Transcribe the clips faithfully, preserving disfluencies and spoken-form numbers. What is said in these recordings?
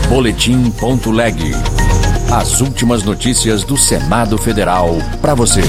Boletim.leg. As últimas notícias do Senado Federal para você.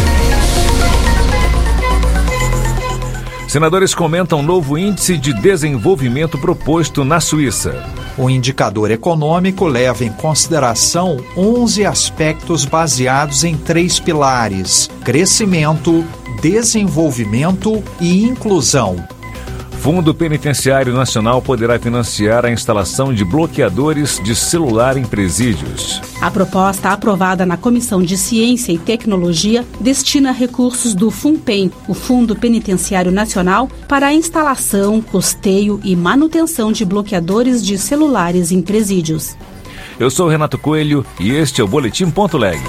Senadores comentam novo índice de desenvolvimento proposto na Suíça. O indicador econômico leva em consideração onze aspectos baseados em três pilares: crescimento, desenvolvimento e inclusão. Fundo Penitenciário Nacional poderá financiar a instalação de bloqueadores de celular em presídios. A proposta aprovada na Comissão de Ciência e Tecnologia destina recursos do FUNPEN, o Fundo Penitenciário Nacional, para a instalação, custeio e manutenção de bloqueadores de celulares em presídios. Eu sou Renato Coelho e este é o Boletim.leg.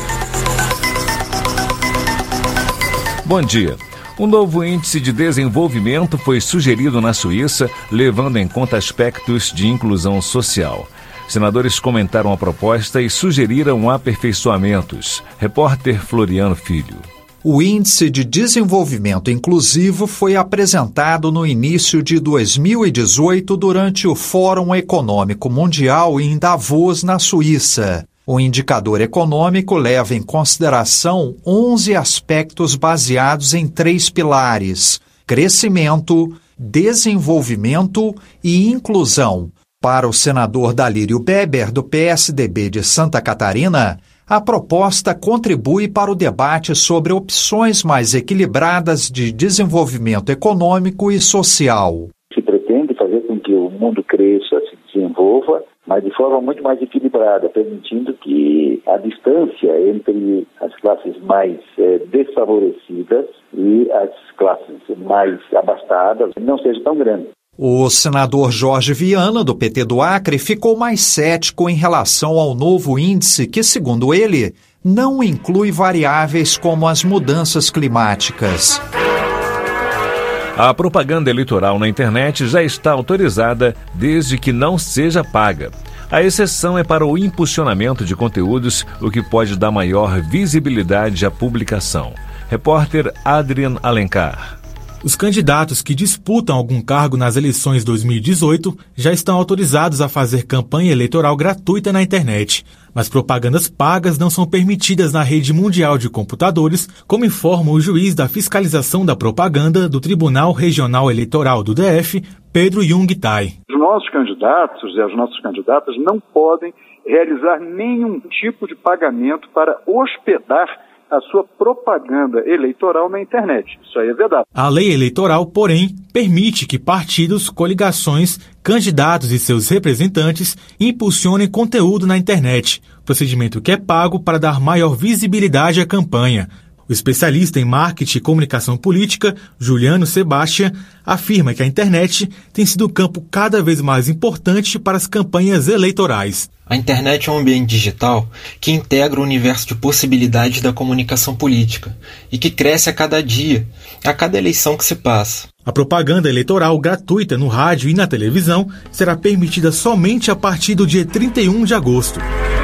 Bom dia. Um novo índice de desenvolvimento foi sugerido na Suíça, levando em conta aspectos de inclusão social. Senadores comentaram a proposta e sugeriram aperfeiçoamentos. Repórter Floriano Filho. O Índice de Desenvolvimento Inclusivo foi apresentado no início de dois mil e dezoito durante o Fórum Econômico Mundial em Davos, na Suíça. O indicador econômico leva em consideração onze aspectos baseados em três pilares: crescimento, desenvolvimento e inclusão. Para o senador Dalírio Beber, do P S D B de Santa Catarina, a proposta contribui para o debate sobre opções mais equilibradas de desenvolvimento econômico e social. Se pretende fazer com que o mundo cresça, se desenvolva, mas de forma muito mais equilibrada, permitindo que a distância entre as classes mais eh, desfavorecidas e as classes mais abastadas não seja tão grande. O senador Jorge Viana, do P T do Acre, ficou mais cético em relação ao novo índice que, segundo ele, não inclui variáveis como as mudanças climáticas. A propaganda eleitoral na internet já está autorizada desde que não seja paga. A exceção é para o impulsionamento de conteúdos, o que pode dar maior visibilidade à publicação. Repórter Adrian Alencar. Os candidatos que disputam algum cargo nas eleições dois mil e dezoito já estão autorizados a fazer campanha eleitoral gratuita na internet. Mas propagandas pagas não são permitidas na rede mundial de computadores, como informa o juiz da fiscalização da propaganda do Tribunal Regional Eleitoral do D F, Pedro Jung Tai. Os nossos candidatos e as nossas candidatas não podem realizar nenhum tipo de pagamento para hospedar a sua propaganda eleitoral na internet. Isso aí é vedado. A lei eleitoral, porém, permite que partidos, coligações, candidatos e seus representantes impulsionem conteúdo na internet, procedimento que é pago para dar maior visibilidade à campanha. O especialista em marketing e comunicação política, Juliano Sebastian, afirma que a internet tem sido um campo cada vez mais importante para as campanhas eleitorais. A internet é um ambiente digital que integra o universo de possibilidades da comunicação política e que cresce a cada dia, a cada eleição que se passa. A propaganda eleitoral gratuita no rádio e na televisão será permitida somente a partir do dia trinta e um de agosto.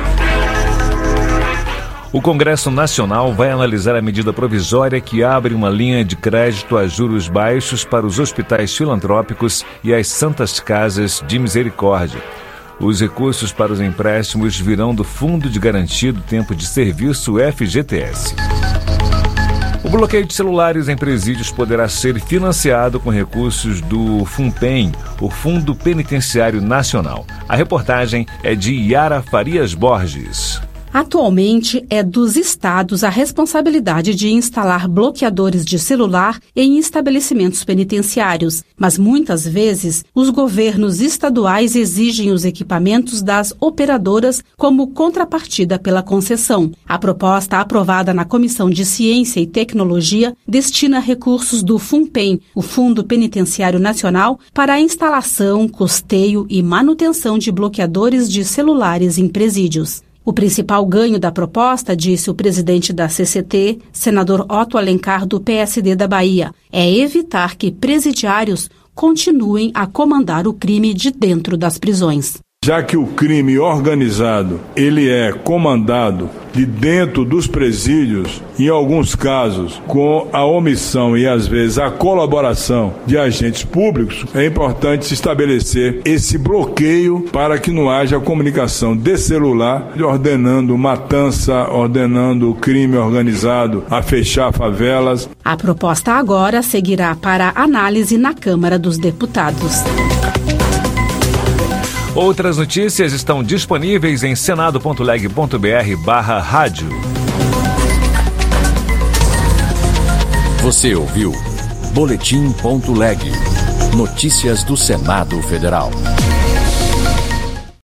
O Congresso Nacional vai analisar a medida provisória que abre uma linha de crédito a juros baixos para os hospitais filantrópicos e as santas casas de misericórdia. Os recursos para os empréstimos virão do Fundo de Garantia do Tempo de Serviço, F G T S. O bloqueio de celulares em presídios poderá ser financiado com recursos do FUNPEN, o Fundo Penitenciário Nacional. A reportagem é de Yara Farias Borges. Atualmente, é dos estados a responsabilidade de instalar bloqueadores de celular em estabelecimentos penitenciários, mas muitas vezes os governos estaduais exigem os equipamentos das operadoras como contrapartida pela concessão. A proposta aprovada na Comissão de Ciência e Tecnologia destina recursos do FUNPEN, o Fundo Penitenciário Nacional, para a instalação, custeio e manutenção de bloqueadores de celulares em presídios. O principal ganho da proposta, disse o presidente da C C T, senador Otto Alencar, do P S D da Bahia, é evitar que presidiários continuem a comandar o crime de dentro das prisões. já que o crime organizado ele é comandado de dentro dos presídios, em alguns casos com a omissão e às vezes a colaboração de agentes públicos, é importante se estabelecer esse bloqueio para que não haja comunicação de celular, ordenando matança, ordenando crime organizado a fechar favelas. A proposta agora seguirá para análise na Câmara dos Deputados. Outras notícias estão disponíveis em senado ponto leg ponto br barra rádio. Você ouviu Boletim ponto leg. Notícias do Senado Federal.